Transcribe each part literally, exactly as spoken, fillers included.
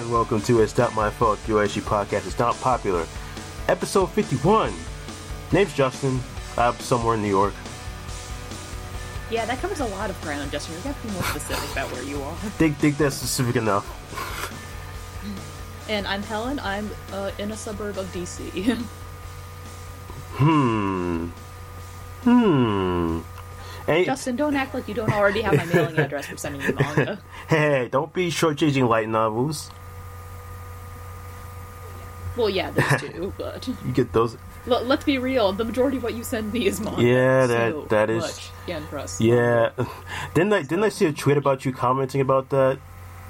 and welcome to It's Not My Fault, your Aishi podcast. It's not popular. Episode fifty-one. Name's Justin. I'm somewhere in New York. Yeah, that covers a lot of ground, Justin. You're going to be more specific about where you are. Think, think that's specific enough. And I'm Helen. I'm uh, in a suburb of D C. hmm. Hmm. Hey. Justin, don't act like you don't already have my mailing address for sending you manga. Hey, don't be shortchanging light novels. Well, yeah, those two, but... You get those... L- let's be real, the majority of what you send me is manga. Yeah, that so that is... much. Yeah, impressed. Yeah. Didn't I, didn't I see a tweet about you commenting about that?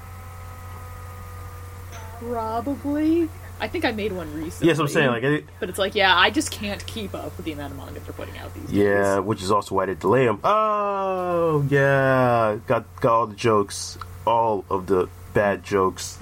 Probably. I think I made one recently. Yes, I'm saying, like... I, but it's like, yeah, I just can't keep up with the amount of manga they're putting out these days. Yeah, which is also why they delay them. Oh, yeah. Got, got all the jokes. All of the bad jokes.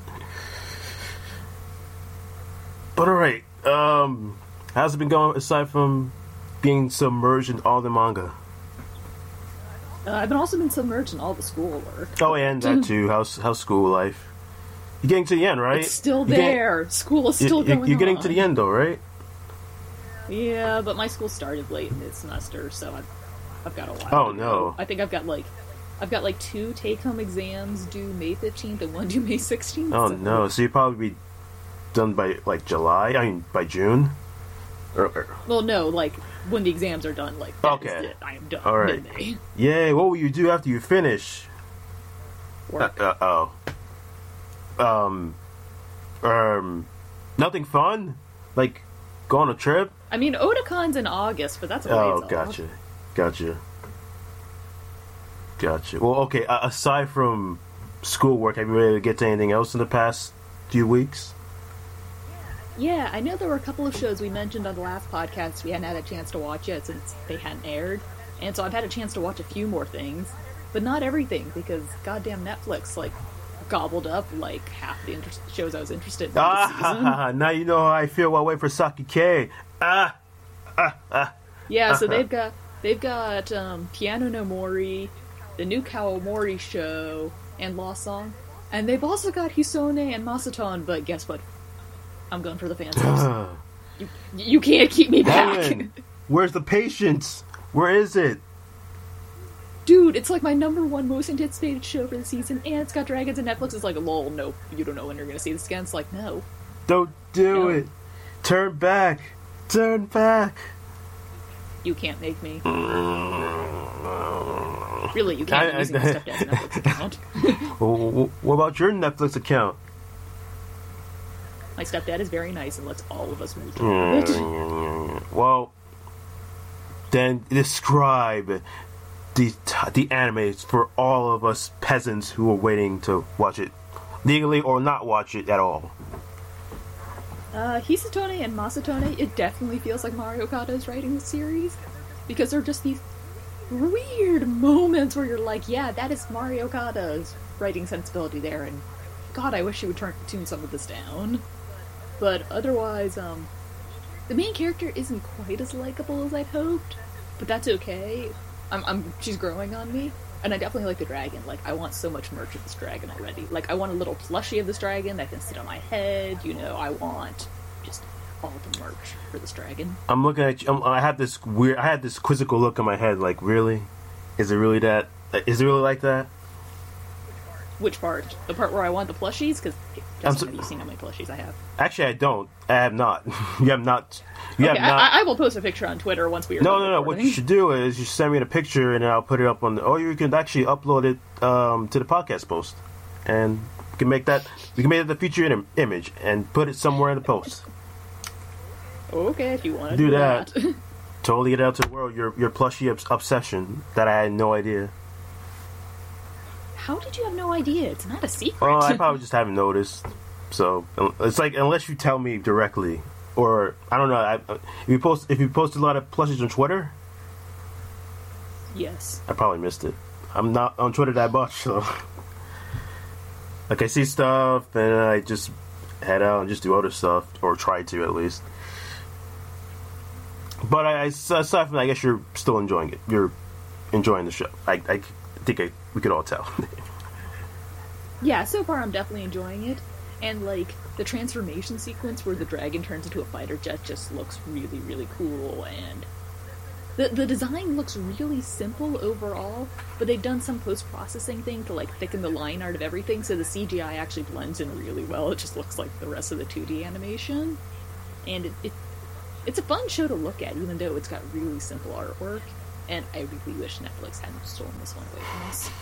But alright, um, how's it been going aside from being submerged in all the manga? Uh, I've been also been submerged in all the schoolwork. Oh, and that too. How's, how's school life? You're getting to the end, right? It's still you're there. Getting, school is still you, going on. You're getting to the end, though, right? Yeah, but my school started late in this semester, so I've, I've got a while. Oh, to no. go. I think I've got, like, I've got, like, two take-home exams due May fifteenth and one due May sixteenth. Oh, so. no. So you'll probably be done by, like, July? I mean, by June? Or, or... Well, no, like, when the exams are done, like, that okay. is it. I am done. All right. Mid-May. Yay, what will you do after you finish? Work. Uh, uh, oh. Um, um, nothing fun? Like, go on a trip? I mean, Otacon's in August, but that's a ways Oh, off. gotcha. Gotcha. Gotcha. Well, okay, uh, aside from schoolwork, have you been able to get to anything else in the past few weeks? Yeah, I know there were a couple of shows we mentioned on the last podcast we hadn't had a chance to watch yet since they hadn't aired. And so I've had a chance to watch a few more things, but not everything, because goddamn Netflix, like, gobbled up, like, half the inter- shows I was interested in Ah, this ha, season. ha, ha. Now you know how I feel while waiting for Saki K. Ah, ah, ah. Yeah, so they've got, they've got, um, Piano no Mori, the new Kawamori show, and Lost Song. And they've also got Hisone and Masaton, but guess what? I'm going for the fan subs. you, you can't keep me back. Helen, where's the patience? Where is it? Dude, it's like my number one most anticipated show for the season, and it's got dragons, and Netflix is like, lol, no, you don't know when you're gonna see this again. It's like, no. Don't do No. it. Turn back. Turn back. You can't make me. Really, you can't I- be using I- my stepdad's Netflix account. Well, what about your Netflix account? My stepdad is very nice and lets all of us move to Hmm. it. Well, then describe the the anime for all of us peasants who are waiting to watch it legally or not watch it at all. Uh, Hisatone and Masatone, it definitely feels like Mario Kata is writing the series, because they're just these weird moments where you're like, yeah, that is Mario Kata's writing sensibility there, and God, I wish she would turn, tune some of this down. But otherwise, um, the main character isn't quite as likable as I'd hoped, but that's okay. I'm, I'm, she's growing on me, and I definitely like the dragon. Like, I want so much merch of this dragon already. Like, I want a little plushie of this dragon that can sit on my head, you know, I want just all the merch for this dragon. I'm looking at you. I'm, I had this weird. I had this quizzical look in my head. Like, really? Is it really that? Is it really like that? Which part? The part where I want the plushies? Because, I'm so- have you seen how many plushies I have? Actually, I don't. I have not. You have not. You Okay, have not. I, I will post a picture on Twitter once we are No, done no, no. What recording. you should do is you send me the picture and I'll put it up on the. Or you can actually upload it um, to the podcast post, and we can make that. We can make it the feature Im- image and put it somewhere in the post. Okay, if you want to Do do, that. that. Totally get out to the world. Your your plushie obs- obsession that I had no idea. How did you have no idea? It's not a secret. Oh, I probably just haven't noticed. So it's like unless you tell me directly, or I don't know. I, if you post if you post a lot of plushies on Twitter, Yes. I probably missed it. I'm not on Twitter that much, so like I see stuff, and I just head out and just do other stuff, or try to at least. But I, I aside from that, I guess you're still enjoying it. You're enjoying the show. I, I think I, we could all tell. Yeah, so far I'm definitely enjoying it. And, like, the transformation sequence where the dragon turns into a fighter jet just looks really, really cool, and the, the design looks really simple overall, but they've done some post-processing thing to, like, thicken the line art of everything, so the C G I actually blends in really well. It just looks like the rest of the two D animation. And it, it it's a fun show to look at, even though it's got really simple artwork, and I really wish Netflix hadn't stolen this one away from us.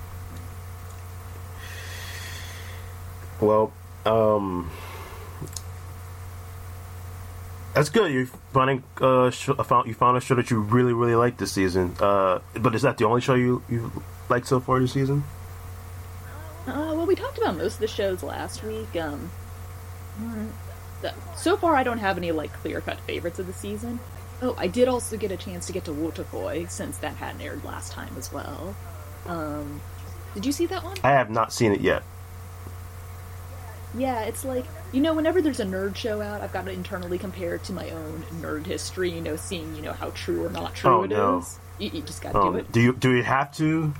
Well, um, that's good. You're finding uh, sh- found you found a show that you really really like this season. Uh, but is that the only show you you liked so far this season? Uh, well, we talked about most of the shows last week. Um, the, so far, I don't have any like clear cut favorites of the season. Oh, I did also get a chance to get to Wotakoi since that hadn't aired last time as well. Um, did you see that one? I have not seen it yet. Yeah, it's like, you know, whenever there's a nerd show out, I've got to internally compare it to my own nerd history, you know, seeing, you know, how true or not true oh, it no. is. You, you just gotta Oh, do it. do you do you have to?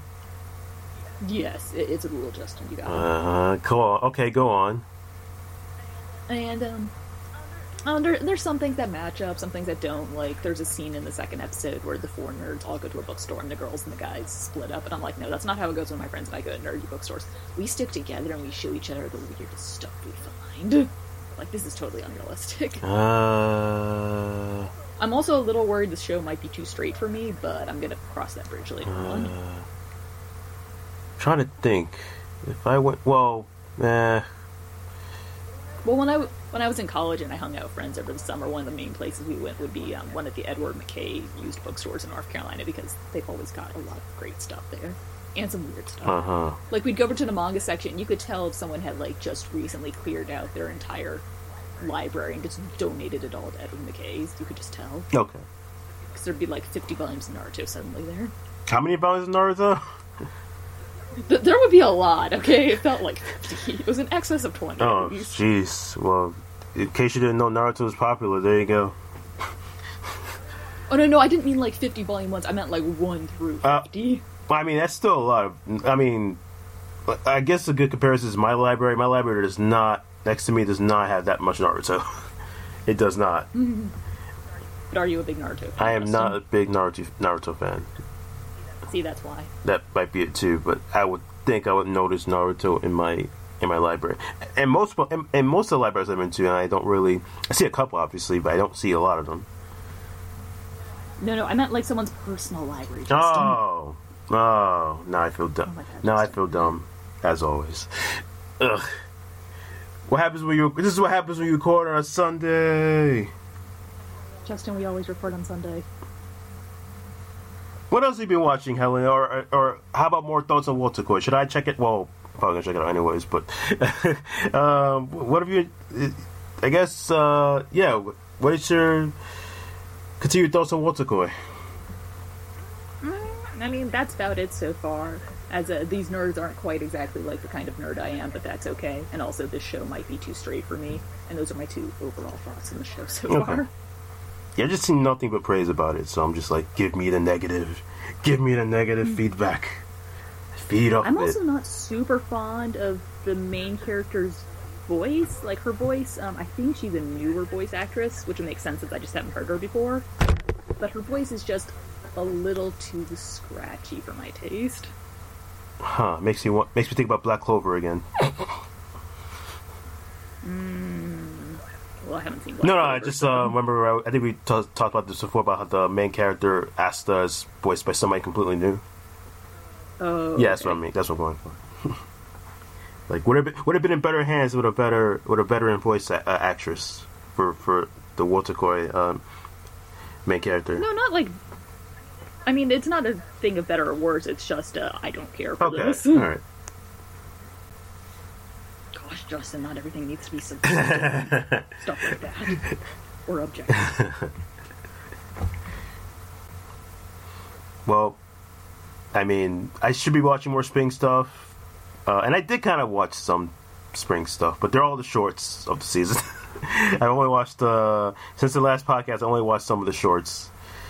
Yes, it, it's a rule, Justin, you got it. Uh, cool. Okay, go on. And, um, um there, there's some things that match up, some things that don't. Like, there's a scene in the second episode where the four nerds all go to a bookstore and the girls and the guys split up. And I'm like, no, that's not how it goes when my friends and I go to nerdy bookstores. We stick together and we show each other the weirdest stuff we find. Like, this is totally unrealistic. Uh, I'm also a little worried this show might be too straight for me, but I'm gonna cross that bridge later uh, on. Trying to think. If I went, well, eh. Well, when I, w- when I was in college and I hung out with friends over the summer, one of the main places we went would be um, one of the Edward McKay used bookstores in North Carolina, because they've always got a lot of great stuff there. And some weird stuff. Uh-huh. Like, we'd go over to the manga section, you could tell if someone had, like, just recently cleared out their entire library and just donated it all to Edward McKay's. You could just tell. Okay. Because there'd be, like, fifty volumes of Naruto suddenly there. How many volumes of Naruto? Th- there would be a lot, okay? It felt like fifty. It was in excess of twenty. Oh, jeez. Well, in case you didn't know Naruto was popular, there you go. Oh, no, no, I didn't mean, like, fifty volume ones. I meant, like, one through fifty. Uh, well, I mean, that's still a lot of... I mean, I guess a good comparison is my library. My library does not... Next to me does not have that much Naruto. It does not. But are you a big Naruto fan? I am Justin? not a big Naruto Naruto fan. See, that's why. That might be it too, but I would think I would notice Naruto in my in my library. And most and, and most of the libraries I've been to, and I don't really... I see a couple, obviously, but I don't see a lot of them. No, no, I meant, like, someone's personal library, Justin. Oh, oh! Now I feel dumb. Oh my God, now I Justin. feel dumb, as always. Ugh. What happens when you? This is what happens when you record on a Sunday. Justin, we always record on Sunday. What else have you been watching, Helen? Or, or, or how about more thoughts on Wotakoi? Should I check it? Well, I'm probably gonna check it out anyways. But um, what have you? I guess, uh, yeah. What is your continued thoughts on Wotakoi? I mean, that's about it so far. As a, these nerds aren't quite exactly like the kind of nerd I am, but that's okay. And also, this show might be too straight for me. And those are my two overall thoughts on the show so Okay. far. Yeah, I just seen nothing but praise about it, so I'm just like, give me the negative. Give me the negative feedback. Feed off I'm it. also not super fond of the main character's voice. Like, her voice, um, I think she's a newer voice actress, which would make sense since I just haven't heard her before. But her voice is just a little too scratchy for my taste. Huh, makes me want, makes me think about Black Clover again. Mm. Well, I haven't seen Black No, no, Clover, I just so- uh, remember, I, I think we t- talked about this before, about how the main character, Asta, is voiced by somebody completely new. Oh, Yeah, that's okay. what I mean. That's what I'm going for. Like, would have been, would have been in better hands with a better with a veteran voice a- uh, actress for for the Wotakoi um, main character. No, not like... I mean, it's not a thing of better or worse, it's just, uh, I don't care for Okay, this. all right. Gosh, Justin, not everything needs to be subjective. Stuff like that. Or objective. Well, I mean, I should be watching more spring stuff, uh, and I did kind of watch some spring stuff, but they're all the shorts of the season. I only watched uh, since the last podcast. I only watched some of the shorts.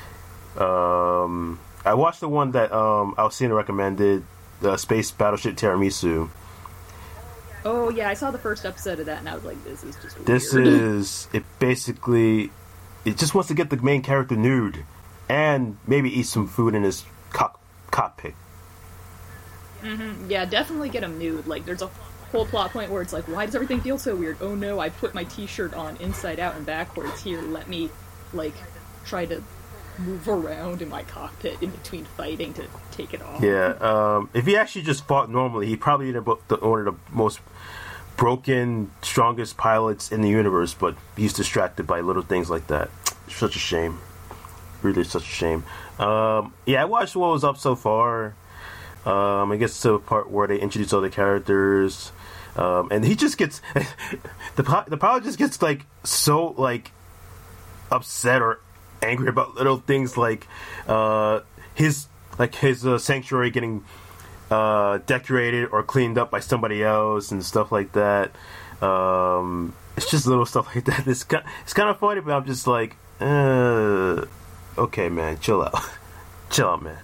Um, I watched the one that um, Alcina recommended, the Space Battleship Tiramisu. Oh yeah, I saw the first episode of that, and I was like, "This is just weird." This is it. Basically, it just wants to get the main character nude, and maybe eat some food in his cock- cockpit. Mm-hmm. Yeah, definitely get him nude. Like, there's a whole plot point where it's like, "Why does everything feel so weird? Oh no, I put my T-shirt on inside out and backwards. Here, let me like try to move around in my cockpit in between fighting to take it off." Yeah, um, if he actually just fought normally, he probably would have been one of the most broken, strongest pilots in the universe, but he's distracted by little things like that. Such a shame. Really such a shame. Um, yeah, I watched what was up so far. Um, I guess to the part where they introduce other characters. Um, and he just gets... the, the pilot just gets, like, so, like, upset or angry about little things like uh, his like his uh, sanctuary getting uh, decorated or cleaned up by somebody else and stuff like that. Um, it's just little stuff like that. It's kind, it's kind of funny, but I'm just like, uh, okay, man, chill out, chill out, man.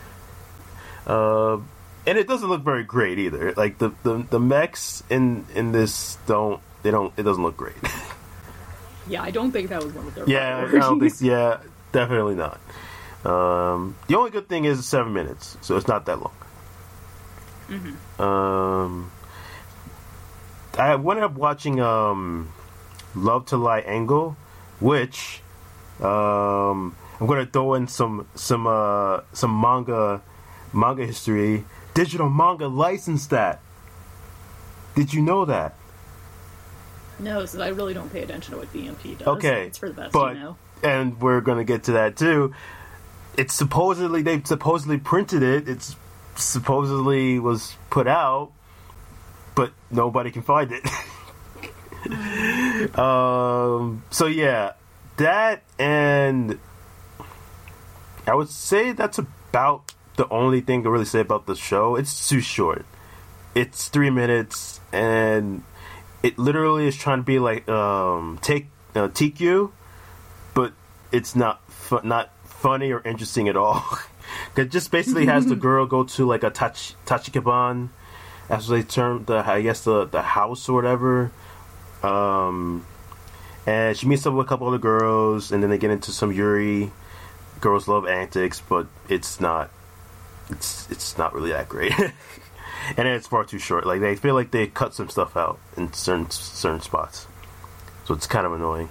Uh, and it doesn't look very great either. Like the, the, the mechs in in this don't they don't it doesn't look great. Yeah, I don't think that was one of their Yeah, I don't think. Yeah, definitely not. Um, the only good thing is seven minutes, so it's not that long. Mm-hmm. Um, I ended up watching um, Love to Lie Angle, which um, I'm going to throw in some some uh, some manga manga history. Digital Manga licensed that. Did you know that? No, so I really don't pay attention to what B M P does. Okay, it's for the best, but, you know. And we're gonna get to that too. It's supposedly they supposedly printed it. It's supposedly was put out, but nobody can find it. um. So yeah, that and I would say that's about the only thing to really say about the show. It's too short. It's three minutes and. It literally is trying to be like um, take uh, T Q, but it's not fu- not funny or interesting at all. It just basically has the girl go to like a tach- tachikaban, as they term the I guess the the house or whatever, um, and she meets up with a couple other girls, and then they get into some Yuri girls love antics, but it's not it's it's not really that great. And then it's far too short. Like they feel like they cut some stuff out in certain certain spots, so it's kind of annoying.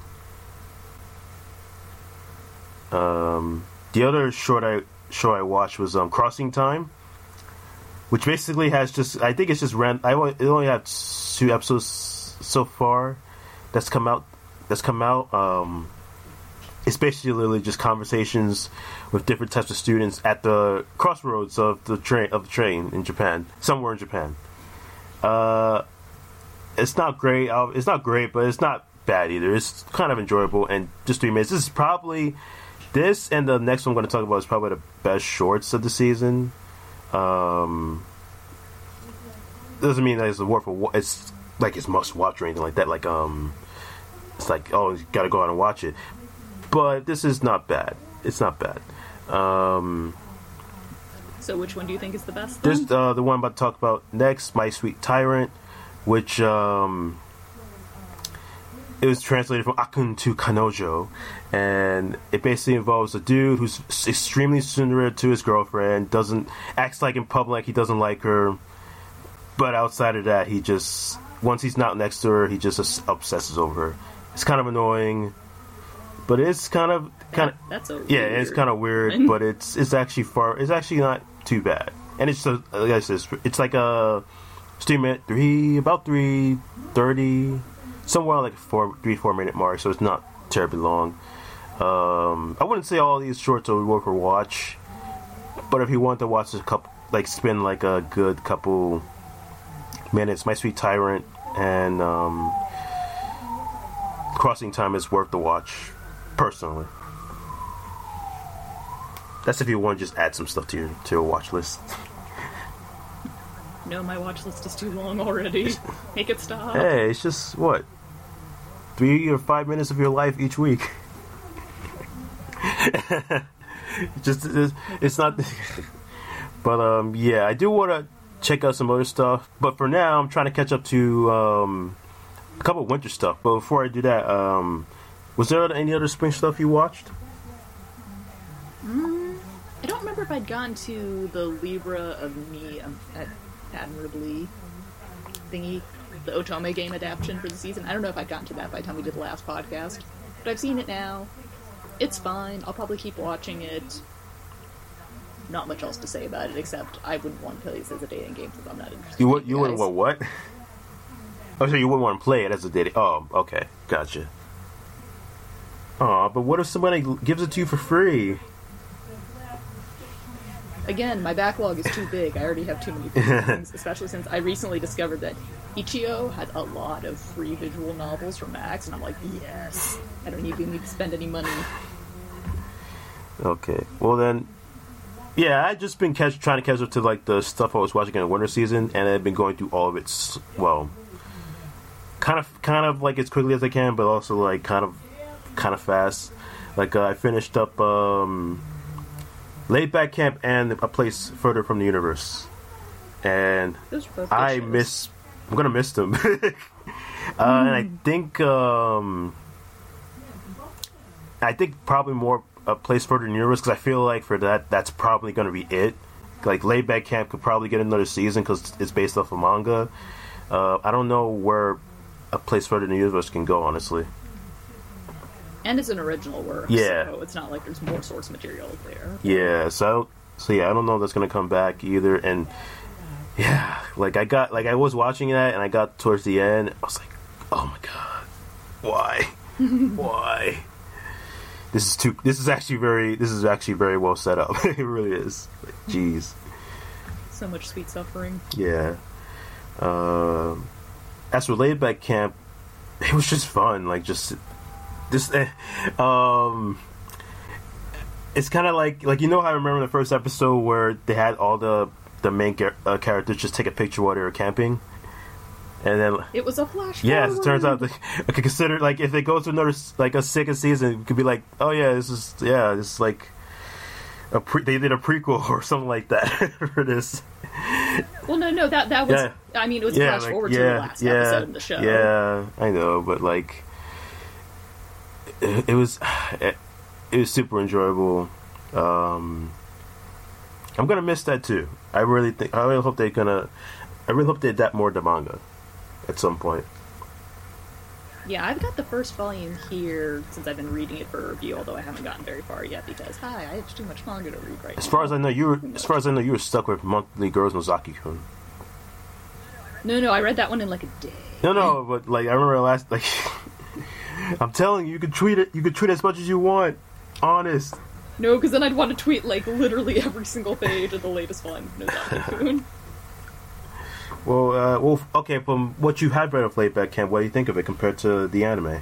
Um, the other short I show I watched was um, Crossing Time, which basically has just I think it's just ran. I only, it only had two episodes so far that's come out. That's come out. Um, it's basically literally just conversations with different types of students at the crossroads of the train of the train in Japan, somewhere in Japan. Uh, it's not great. Uh, it's not great, but it's not bad either. It's kind of enjoyable, and just three minutes. This is probably this and the next one I'm going to talk about is probably the best shorts of the season. Um, doesn't mean that it's worth a. It's like it's must watch or anything like that. Like um, it's like oh, you got to go out and watch it. But this is not bad. It's not bad. Um, so which one do you think is the best? Then? There's uh, the one I'm about to talk about next, My Sweet Tyrant, which um, it was translated from Akun to Kanojo, and it basically involves a dude who's extremely similar to his girlfriend, doesn't acts like in public he doesn't like her, but outside of that, he just once he's not next to her, he just obsesses over her. It's kind of annoying. But it's kind of, kind of, that's a yeah, it's kind of weird. But it's it's actually far, it's actually not too bad. And it's so, like I said, it's like a three minute, three about three thirty, somewhere like four, three four minute mark. So it's not terribly long. Um, I wouldn't say all these shorts are worth a watch, but if you want to watch a couple, like spend like a good couple minutes, My Sweet Tyrant and um, Crossing Time is worth the watch. Personally, that's if you want to just add some stuff to your to your watch list. No, my watch list is too long already. Make it stop. Hey, it's just what three or five minutes of your life each week. just it's, it's not. But um, yeah, I do want to check out some other stuff. But for now, I'm trying to catch up to um, a couple of winter stuff. But before I do that, um, was there any other spring stuff you watched? Mm, I don't remember if I'd gone to the Libra of Me um, at Admirably thingy, the Otome game adaptation for the season. I don't know if I'd gotten to that by the time we did the last podcast. But I've seen it now. It's fine. I'll probably keep watching it. Not much else to say about it, except I wouldn't want to play this as a dating game because I'm not interested. You, in would, you wouldn't want what? Oh, so you wouldn't want to play it as a dating... Oh, okay. Gotcha. Aw, but what if somebody gives it to you for free? Again, my backlog is too big. I already have too many things, especially since I recently discovered that Ichio had a lot of free visual novels from Max, and I'm like, yes! I don't even need to spend any money. Okay. Well then... Yeah, I've just been catch, trying to catch up to like the stuff I was watching in the winter season, and I've been going through all of it, well, kind of, kind of like as quickly as I can, but also like kind of, kind of fast. Like uh, I finished up um, Laid Back Camp and A Place Further from the Universe, and I miss. I'm gonna miss them, uh, mm. and I think, um, I think probably more. A Place Further in the Universe, because I feel like for that, that's probably going to be it. Like, Laid Back Camp could probably get another season because it's based off a manga. Uh, I don't know where A Place Further in the Universe can go, honestly. And it's an original work, yeah. So it's not like there's more source material there. Yeah, so, so yeah, I don't know if that's going to come back either. And, yeah, like, I got, like, I was watching that, and I got towards the end, I was like, oh my god, why? Why? This is too. This is actually very. This is actually very well set up. It really is. Like, jeez. So much sweet suffering. Yeah. Uh, as for Laid Back Camp, it was just fun. Like just this. Uh, um. It's kind of like like you know how I remember the first episode where they had all the the main char- uh, characters just take a picture while they were camping. And then it was a flash. Yeah, forward. It turns out, like, I could consider like if they go to another like a second season, it could be like, oh yeah, this is yeah, this is like a pre- they did a prequel or something like that for this. Well, no, no, that that was. Yeah. I mean, it was yeah, flash like, forward yeah, to the last yeah, episode of the show. Yeah, I know, but like, it, it was it, it was super enjoyable. Um, I'm gonna miss that too. I really think. I really hope they're gonna. I really hope they adapt more to manga at some point. Yeah, I've got the first volume here since I've been reading it for review, although I haven't gotten very far yet because hi, I have too much manga to read right as now. Far as I know, you were as far as I know, you were stuck with Monthly Girls Nozaki-kun. No, no, I read that one in like a day. No, no, but like I remember last like I'm telling you, you could tweet it. You could tweet as much as you want. Honest. No, because then I'd want to tweet like literally every single page of the latest volume of Nozaki-kun. Well, uh, well, okay. From what you have read of Laid Back Camp, what do you think of it compared to the anime?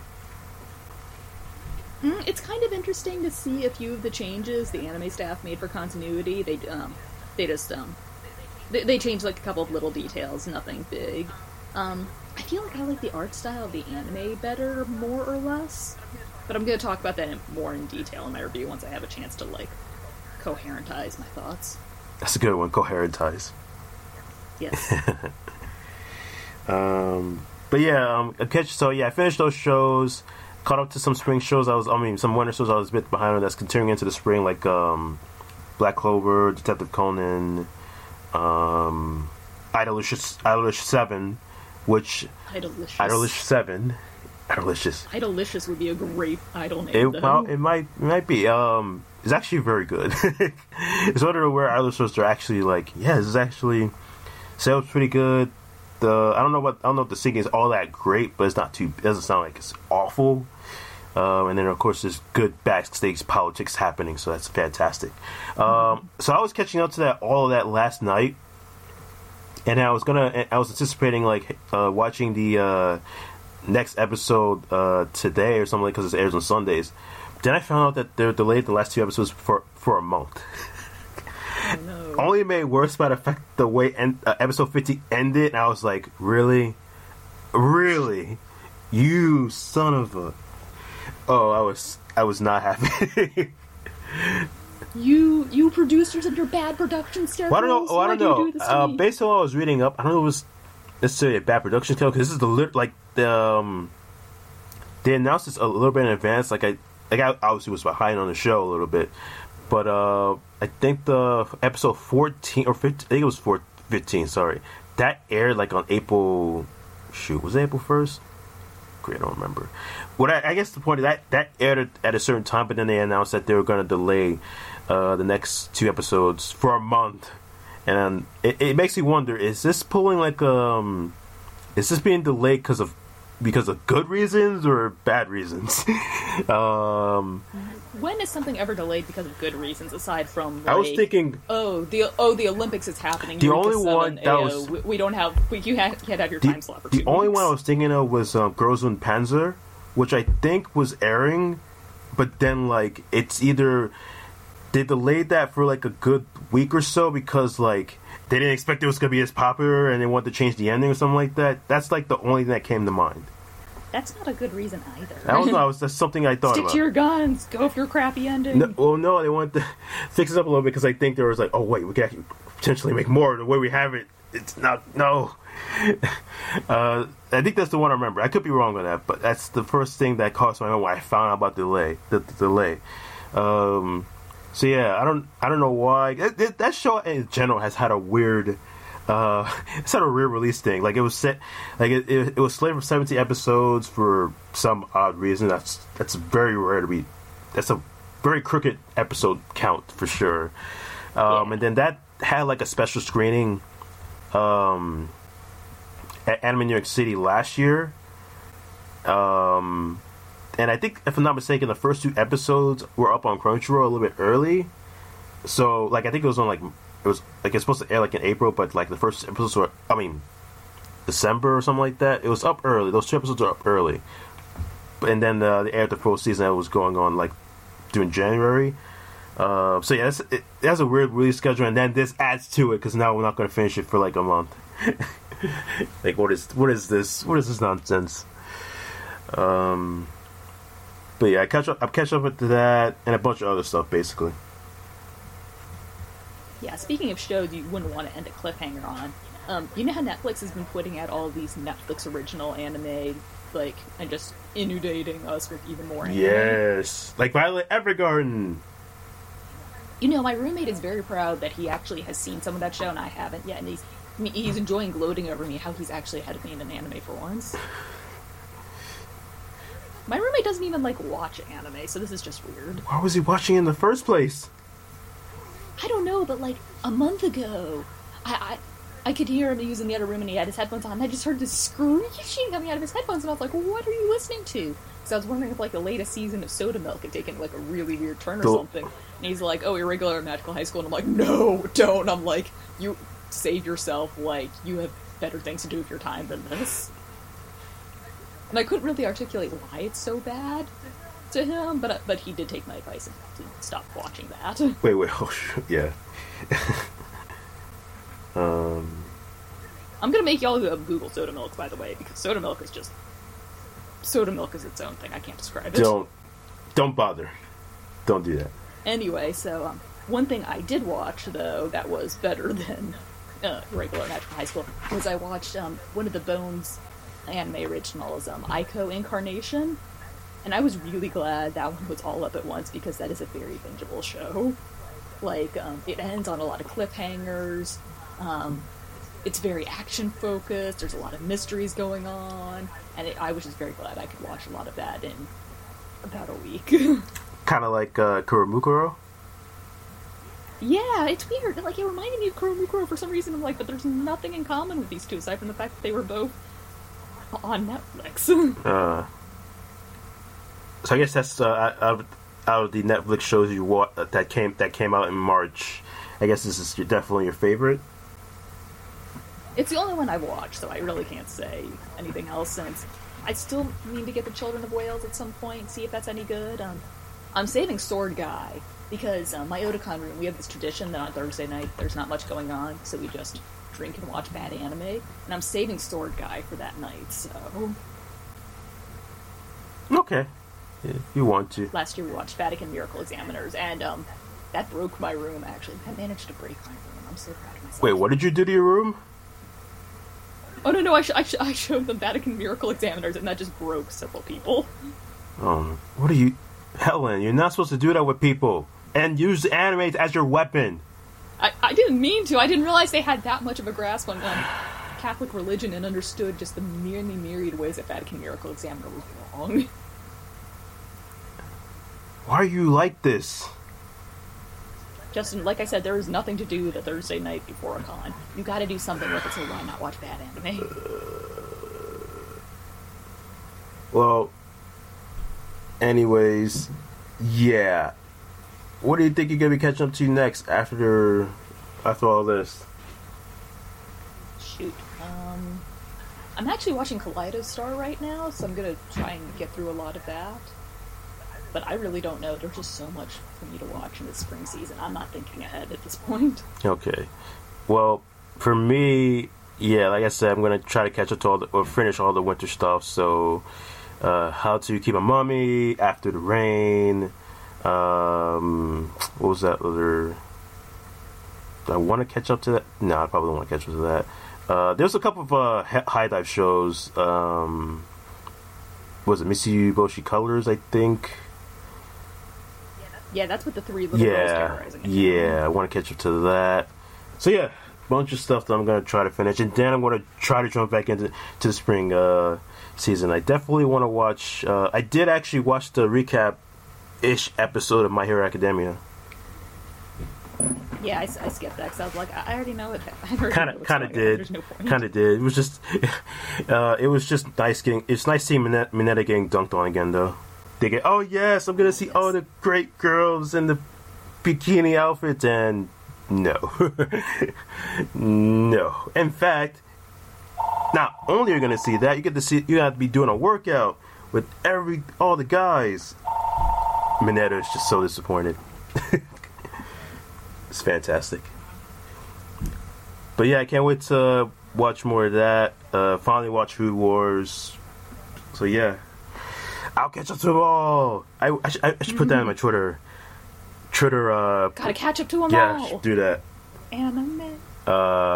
Mm, it's kind of interesting to see a few of the changes the anime staff made for continuity. They um, they just um, they, they changed like a couple of little details, nothing big. Um, I feel like I like the art style of the anime better, more or less. But I'm going to talk about that in, more in detail in my review once I have a chance to like coherentize my thoughts. That's a good one, coherentize. Yes. um, but yeah, um, catch. So yeah, I finished those shows. Caught up to some spring shows. I was, I mean, some winter shows. I was a bit behind on. That's continuing into the spring, like um, Black Clover, Detective Conan, um, Idolicious, Idolicious Seven, which Idolicious, Idolicious Seven, Idolicious. Idolicious would be a great idol name. It, though. well, it might, it might be. Um, it's actually very good. It's one of the rare idol shows. They're actually like, yeah, this is actually. Sales pretty good. The I don't know what I don't know if the singing is all that great, but it's not too. It doesn't sound like it's awful. Um, and then of course there's good backstage politics happening, so that's fantastic. Um, so I was catching up to that all of that last night, and I was gonna. I was anticipating like uh, watching the uh, next episode uh, today or something like because it airs on Sundays. Then I found out that they're delayed the last two episodes for for a month. Oh, no. Only made worse by the fact the way end, uh, episode fifty ended, and I was like, really? Really? You son of a... Oh, I was I was not happy. You you producers and your bad production schedules. Well, I don't know. Oh, I Why don't do you know. do this to Uh, me? based on what I was reading up, I don't know if it was necessarily a bad production schedule because this is the lit- like the um, they announced this a little bit in advance. Like I like I obviously was behind on the show a little bit, but uh, I think the episode fourteen or fifteen, I think it was four, fifteen. Sorry, that aired like on April. Shoot, was it April first? I don't remember. What I, I guess the point is that that aired at a certain time, but then they announced that they were going to delay uh, the next two episodes for a month, and it, it makes me wonder: is this pulling like um, is this being delayed because of because of good reasons or bad reasons? um, When is something ever delayed because of good reasons aside from? Like, I was thinking, oh the oh the Olympics is happening. The Eureka only one seven, that ayo, was- we, we don't have we, you had you had to have your the, time slot for the two only weeks. one I was thinking of was um, Girls und Panzer, which I think was airing, but then like it's either they delayed that for like a good week or so because like they didn't expect it was gonna be as popular and they wanted to change the ending or something like that. That's like the only thing that came to mind. That's not a good reason either. I don't know. I was, that's something I thought Stick about. to your guns. Go for your crappy ending. No, well, no, they wanted to fix it up a little bit because I think there was like, oh wait, we could actually potentially make more. The way we have it, it's not. No, uh, I think that's the one I remember. I could be wrong on that, but that's the first thing that crossed my mind when I found out about the delay. The, the delay. Um, so yeah, I don't, I don't know why it, it, that show in general has had a weird. Uh, it's had a weird release thing. Like it was set, like it, it, it was slated for seventy episodes for some odd reason. That's that's very rare to be. That's a very crooked episode count for sure. Um, Yeah. And then that had like a special screening um, at Anime New York City last year. Um, and I think, if I'm not mistaken, the first two episodes were up on Crunchyroll a little bit early. So, like, I think it was on like it was like it's supposed to air like in April, but like the first episodes were, I mean, December or something like that. It was up early. Those two episodes are up early. And then uh, they aired the full season that was going on like during January. Uh, so yeah, that's, it, it has a weird release schedule, and then this adds to it because now we're not going to finish it for like a month. Like, what is what is this? What is this nonsense? Um, but yeah, I catch up. I catch up with that and a bunch of other stuff, basically. Yeah, speaking of shows you wouldn't want to end a cliffhanger on, um, you know how Netflix has been putting out all these Netflix original anime, like, and just inundating us with even more anime? Yes, like Violet Evergarden. You know, my roommate is very proud that he actually has seen some of that show, and I haven't yet, and he's I mean, he's enjoying gloating over me how he's actually ahead of me in an anime for once. My roommate doesn't even, like, watch anime, so this is just weird. Why was he watching in the first place? I don't know, but like a month ago, I, I I could hear him using the other room and he had his headphones on. And I just heard this screeching coming out of his headphones, and I was like, "What are you listening to?" Because I was wondering if like the latest season of Soda Milk had taken like a really weird turn or Cool. something. And he's like, "Oh, Irregular Magical High School," and I'm like, "No, don't." And I'm like, "You save yourself. Like you have better things to do with your time than this." And I couldn't really articulate why it's so bad to him, but but he did take my advice and to stop watching that. Wait, wait, oh, sh- yeah. um, I'm gonna make y'all go Google Soda Milk, by the way, because Soda Milk is just Soda Milk is its own thing. I can't describe it. don't, don't bother. Don't do that. Anyway, so um, one thing I did watch though that was better than uh, regular Magical High School was I watched um, one of the Bones anime originals, um, Ico Incarnation. And I was really glad that one was all up at once because that is a very bingeable show. Like, um, it ends on a lot of cliffhangers. Um, it's very action-focused. There's a lot of mysteries going on. And it, I was just very glad I could watch a lot of that in about a week. Kind of like uh, Kuromukuro. Yeah, it's weird. Like, it reminded me of Kuromukuro for some reason. I'm like, but there's nothing in common with these two aside from the fact that they were both on Netflix. Uh, so I guess that's uh, out, of, out of the Netflix shows you wa- that came that came out in March. I guess this is your, definitely your favorite. It's the only one I've watched, so I really can't say anything else since I still need to get the Children of Wales at some point, see if that's any good. Um, I'm saving Sword Guy because um, my Otakon room, we have this tradition that on Thursday night there's not much going on, so we just drink and watch bad anime, and I'm saving Sword Guy for that night, so... Okay, yeah, if you want to. Last year we watched Vatican Miracle Examiners, and um, that broke my room, actually. I managed to break my room. I'm so proud of myself. Wait, what did you do to your room? Oh, no, no, I, sh- I, sh- I showed them Vatican Miracle Examiners, and that just broke several people. Um, what are you... Helen, you're not supposed to do that with people. And use anime as your weapon. I, I didn't mean to. I didn't realize they had that much of a grasp on um, Catholic religion and understood just the many myriad ways that Vatican Miracle Examiner was wrong. Why are you like this? Justin, like I said, there is nothing to do the Thursday night before a con. You gotta do something with it, so why not watch bad anime? Well, anyways, yeah. What do you think you're gonna be catching up to next after after all this? Shoot. Um, I'm actually watching Kaleido Star right now, so I'm gonna try and get through a lot of that. But I really don't know. There's just so much for me to watch in the spring season. I'm not thinking ahead at this point. Okay. Well, for me, yeah, like I said, I'm gonna try to catch up to all the, or finish all the winter stuff. So, uh, How to Keep a Mummy, After the Rain. Um, what was that other? Do I want to catch up to that? No, I probably don't want to catch up to that. Uh, there's a couple of uh, high dive shows. Um, was it Mitsubishi Colors? I think. Yeah, that's with the three little girls Yeah, terrorizing it. yeah. I want to catch up to that. So yeah, bunch of stuff that I'm gonna try to finish, and then I'm gonna try to jump back into to the spring uh, season. I definitely want to watch. Uh, I did actually watch the recap ish episode of My Hero Academia. Yeah, I, I skipped that because I was like, I already know it. I already Kind know of, what's kind of going on. did, There's no point. kind of did. It was just, uh, it was just nice getting. It's nice seeing Minetta, Minetta getting dunked on again, though. They get, oh yes, I'm gonna see Yes. all the great girls in the bikini outfits, and no, no. In fact, not only are you gonna see that, you get to see you have to be doing a workout with every all the guys. Minetta is just so disappointed. It's fantastic. But yeah, I can't wait to watch more of that. Uh, finally watch Food Wars. So yeah, I'll catch up to them all. I, I, sh- I should put that in my Twitter. Twitter. Uh, Gotta catch up to them yeah, I all. should do that. Anime. Uh,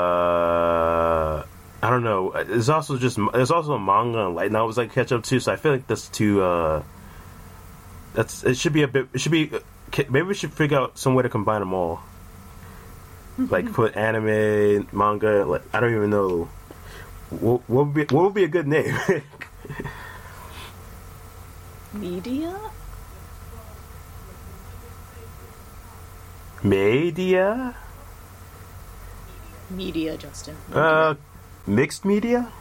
I don't know. There's also just there's also a manga and light novels I can catch up to. So I feel like that's too. Uh, that's it should be a bit. It should be. Maybe we should figure out some way to combine them all. Like put anime, manga. Like I don't even know. What, what would be what would be a good name? Media? Media? Media, Justin. Uh, mixed media?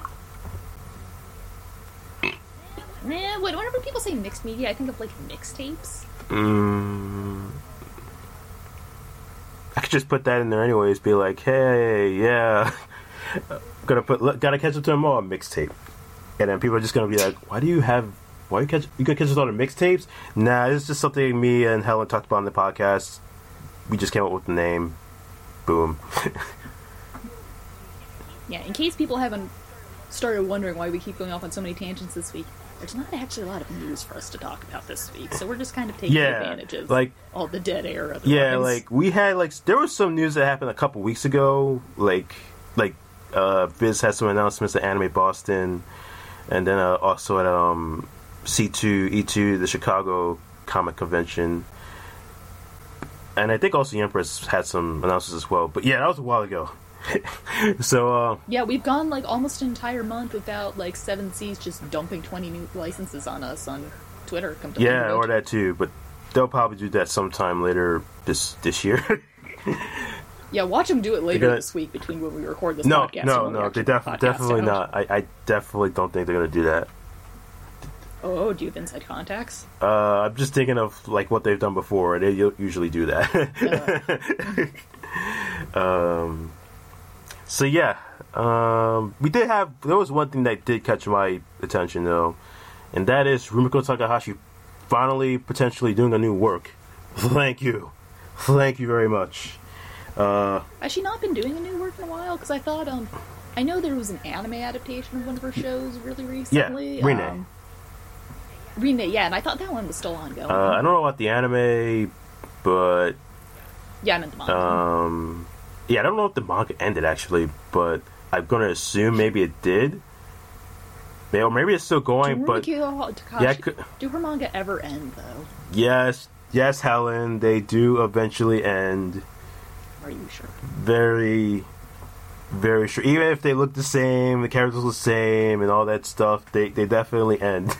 Nah, wait, whenever people say mixed media, I think of like mixtapes. Mm, I could just put that in there anyways. Be like, hey, yeah, gonna put look, gotta catch up to them all mixtape, and then people are just gonna be like, why do you have? Why you catch? You gonna catch us all the mixtapes? Nah, it's just something me and Helen talked about on the podcast. We just came up with the name. Boom. Yeah, in case people haven't started wondering why we keep going off on so many tangents this week, there's not actually a lot of news for us to talk about this week, so we're just kind of taking Yeah, advantage of like- all the dead air. Otherwise. Yeah, like we had like there was some news that happened a couple weeks ago. Like like uh, Viz had some announcements at Anime Boston, and then uh, also at um, C two E two, the Chicago Comic Convention, and I think also the Empress had some announcements as well. But yeah, that was a while ago. So uh, Yeah, we've gone like almost an entire month without like Seven Seas just dumping twenty new licenses on us on Twitter. Come to yeah, find or out. that too. But they'll probably do that sometime later this this year. Yeah, watch them do it later gonna- this week between when we record this no, podcast. no, and when we no, actually they def- put the podcast definitely out. not. I, I definitely don't think they're gonna do that. Oh, do you have inside contacts? Uh, I'm just thinking of like what they've done before. They u- usually do that. um, so yeah, um, we did have. There was one thing that did catch my attention though, and that is Rumiko Takahashi finally potentially doing a new work. Thank you, thank you very much. Uh, Has she not been doing a new work in a while? Because I thought, um, I know there was an anime adaptation of one of her shows really recently. Yeah, Rine. Um, Rine, yeah, and I thought that one was still ongoing. uh, I don't know about the anime, but Yeah, I meant the manga. Um, yeah, I don't know if the manga ended actually, but I'm gonna assume maybe it did. Maybe, or maybe it's still going, but Takahashi, yeah, could, do her manga ever end though? Yes, yes, Helen, they do eventually end. Are you sure? Very, very sure. Even if they look the same, the characters the same, and all that stuff, they they definitely end.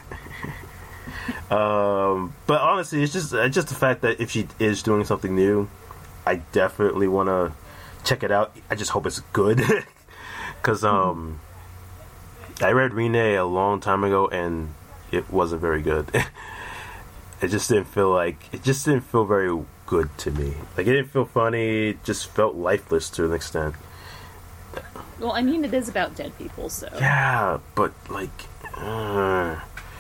um, but honestly, it's just it's just the fact that if she is doing something new, I definitely want to check it out. I just hope it's good, because um, mm-hmm. I read Rine a long time ago, and it wasn't very good. It just didn't feel like it just didn't feel very good to me. Like, it didn't feel funny. It just felt lifeless to an extent. Well, I mean, it is about dead people, so yeah, but like, uh,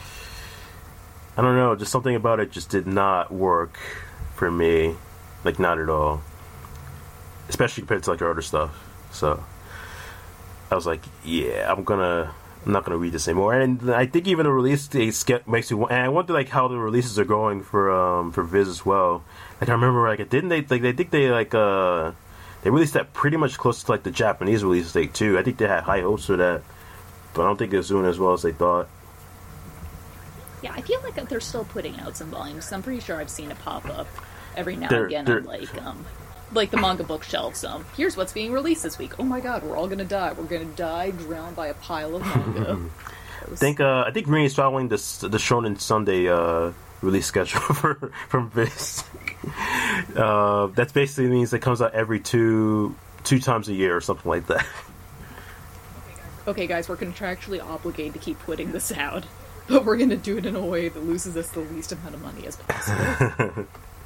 I don't know. Just something about it just did not work for me. Like, not at all. Especially compared to like her other stuff. So I was like, yeah, I'm gonna. I'm not gonna read this anymore. And I think even the release date makes me. And I wonder like how the releases are going for um for Viz as well. Like, I remember like didn't they like they think they like uh they released that pretty much close to like the Japanese release date too. I think they had high hopes for that, but I don't think it's doing as well as they thought. Yeah, I feel like they're still putting out some volumes. I'm pretty sure I've seen it pop up every now they're, and again they're, on like um like the manga bookshelves. Um, here's what's being released this week. Oh my god, we're all gonna die. We're gonna die drowned by a pile of manga. I think uh, I think Green is following this the Shonen Sunday uh, release schedule for from Viz. uh, that basically means it comes out every two two times a year or something like that. Okay, guys, we're contractually obligated to keep putting this out, but we're gonna do it in a way that loses us the least amount of money as possible.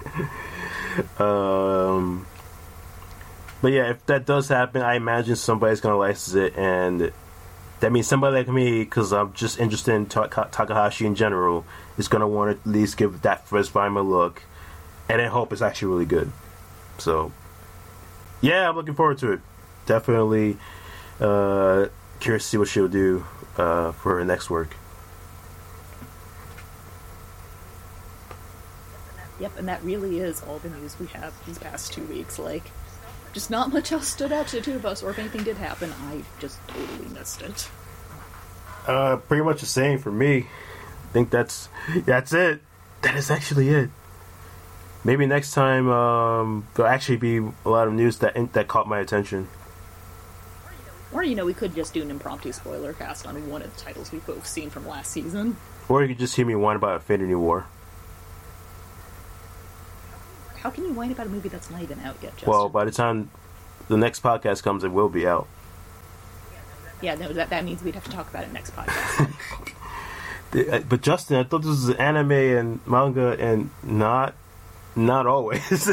um. But yeah, if that does happen, I imagine somebody's going to license it, and that means somebody like me, because I'm just interested in ta- Takahashi in general, is going to want to at least give that first volume a look, and then hope it's actually really good. So, yeah, I'm looking forward to it. Definitely uh, curious to see what she'll do uh, for her next work. Yep, and that really is all the news we have these past two weeks. Like, just not much else stood out to the two of us, or if anything did happen, I just totally missed it. Uh, pretty much the same for me. I think that's that's it. That is actually it. Maybe next time um, there'll actually be a lot of news that that caught my attention. Or, you know, we could just do an impromptu spoiler cast on one of the titles we've both seen from last season. Or you could just hear me whine about Infinity War. How can you whine about a movie that's not even out yet, Justin? Well, by the time the next podcast comes, it will be out. Yeah, no, that that means we'd have to talk about it next podcast. But Justin, I thought this was anime and manga, and not, not always.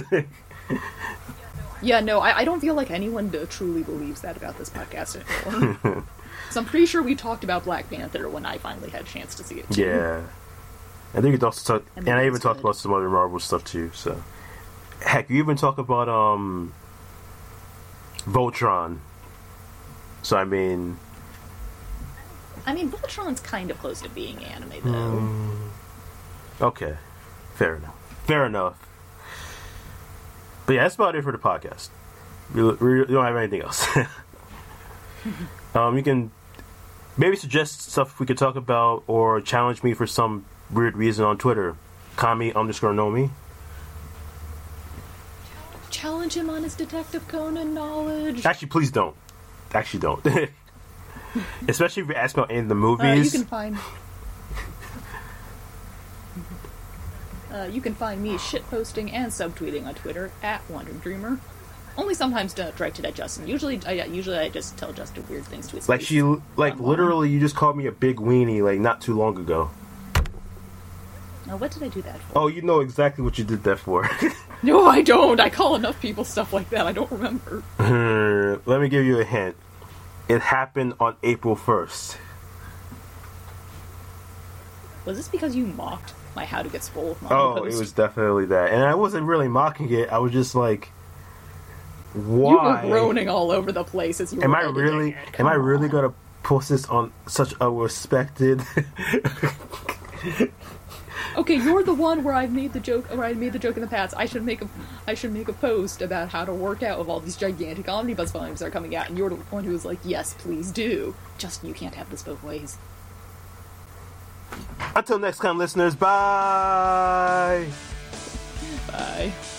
Yeah, no, I, I don't feel like anyone uh, truly believes that about this podcast anymore. So I'm pretty sure we talked about Black Panther when I finally had a chance to see it too. Yeah, I think we also talk, and, and I even talked about some other Marvel stuff too. So. Heck, you even talk about um, Voltron. So I mean, I mean, Voltron's kind of close to being anime, though. Um, okay, fair enough. Fair enough. But yeah, that's about it for the podcast. We, we don't have anything else. um, you can maybe suggest stuff we could talk about, or challenge me for some weird reason on Twitter. Kami underscore Nomi. Challenge him on his Detective Conan knowledge. Actually, please don't. Actually, don't. Especially if you ask about any of the movies. Uh, you can find. uh, you can find me shitposting and subtweeting on Twitter at Wonder Dreamer. Only sometimes directed at Justin. Usually, I usually I just tell Justin weird things to his like face. she, like um, literally, you just called me a big weenie like not too long ago. Now, what did I do that for? Oh, you know exactly what you did that for. No, I don't. I call enough people stuff like that. I don't remember. Let me give you a hint. It happened on April first. Was this because you mocked my How to Get Swole with Mom Oh, post? it was definitely that. And I wasn't really mocking it. I was just like, why? You were groaning all over the place as you am were I really? it. Am I really on. gonna post this on such a respected Okay, you're the one where I've made the joke. Where I made the joke in the past. I should make a, I should make a post about how to work out with all these gigantic omnibus volumes that are coming out, and you're the one who was like, "Yes, please do." Just you can't have this both ways. Until next time, listeners. Bye. Bye.